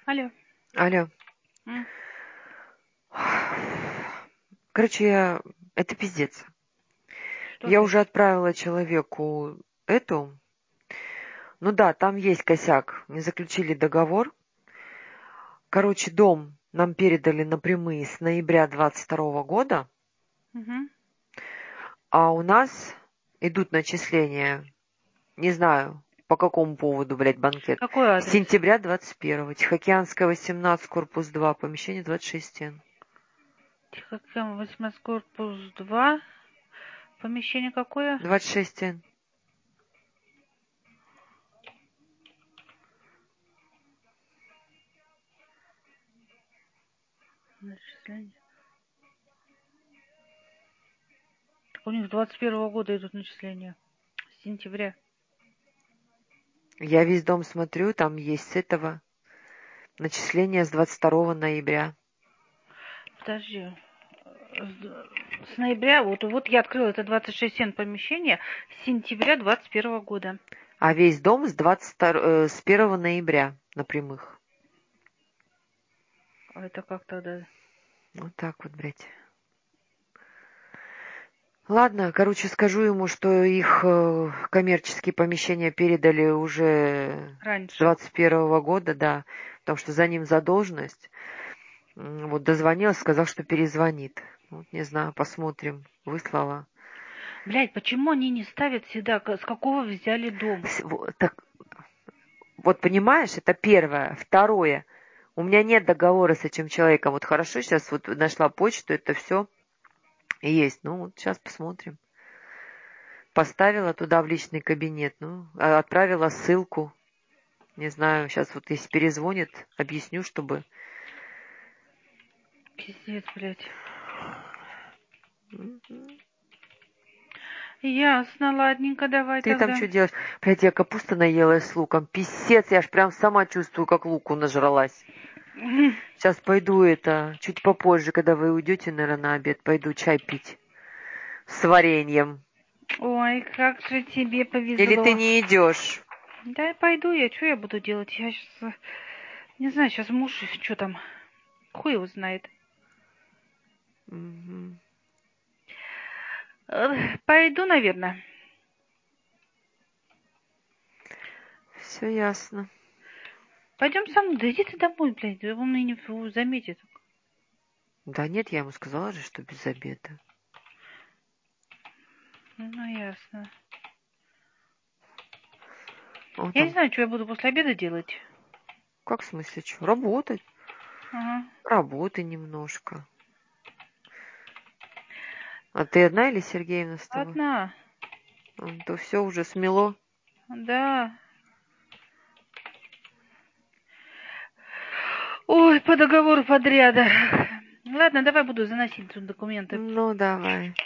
Алло. Алло. М, Короче, это пиздец. Что Я опять? уже отправила человеку эту. Ну да, там есть косяк. Не заключили договор. Короче, дом нам передали напрямую с ноября 22 года, Мгм. а у нас идут начисления, не знаю, по какому поводу, блядь, банкет. Какой С адрес? сентября 21-го. Тихоокеанская, 18, корпус 2, помещение 26 стен. Тихоокеан, 18, корпус 2. Помещение какое? 26 стен. Начисление. Так у них с 21 года идут начисления. С сентября. Я весь дом смотрю, там есть с этого начисление с 22 ноября. Подожди. С ноября, вот я открыла это 26 сен помещение с сентября 21 года. А весь дом с 1 ноября на прямых. А это как тогда? Вот так вот, блядь. Ладно, короче, скажу ему, что их коммерческие помещения передали уже с Раньше. 21 года, да, потому что за ним задолженность. Вот дозвонилась, сказал, что перезвонит. Вот, не знаю, посмотрим. Выслала. Блядь, почему они не ставят всегда, с какого взяли дом? Так, вот понимаешь, это первое. Второе. У меня нет договора с этим человеком. Вот хорошо, сейчас вот нашла почту, это все есть. Ну, вот сейчас посмотрим. Поставила туда в личный кабинет, ну, отправила ссылку. Не знаю, сейчас вот если перезвонит, объясню, чтобы... Пиздец, блядь. Мгм. Ясно, ладненько, давай Ты там тогда. что делаешь? Блядь, я капуста наелась с луком. Писец, я аж прям сама чувствую, как луку нажралась. Сейчас пойду это, чуть попозже, когда вы уйдете, наверное, на обед, пойду чай пить с вареньем. Ой, как же тебе Или ты повезло. не идешь? Да, пойду я, что я буду делать? Я сейчас, не знаю, сейчас муж, что там, хуй его знает. Мгм. Пойду, наверное. Все ясно. Пойдем со мной, да иди ты домой, блядь, да он и не заметит. Да нет, я ему сказала же, что без обеда. Ну, ясно. Он Я не там, знаю, что я буду после обеда делать. как в смысле, что? Работать. Ага. Работай немножко. А ты одна или Сергеевна с тобой? Одна. То все уже смело. Да. Ой, по договору подряда. Ладно, давай буду заносить тут документы. Ну, давай.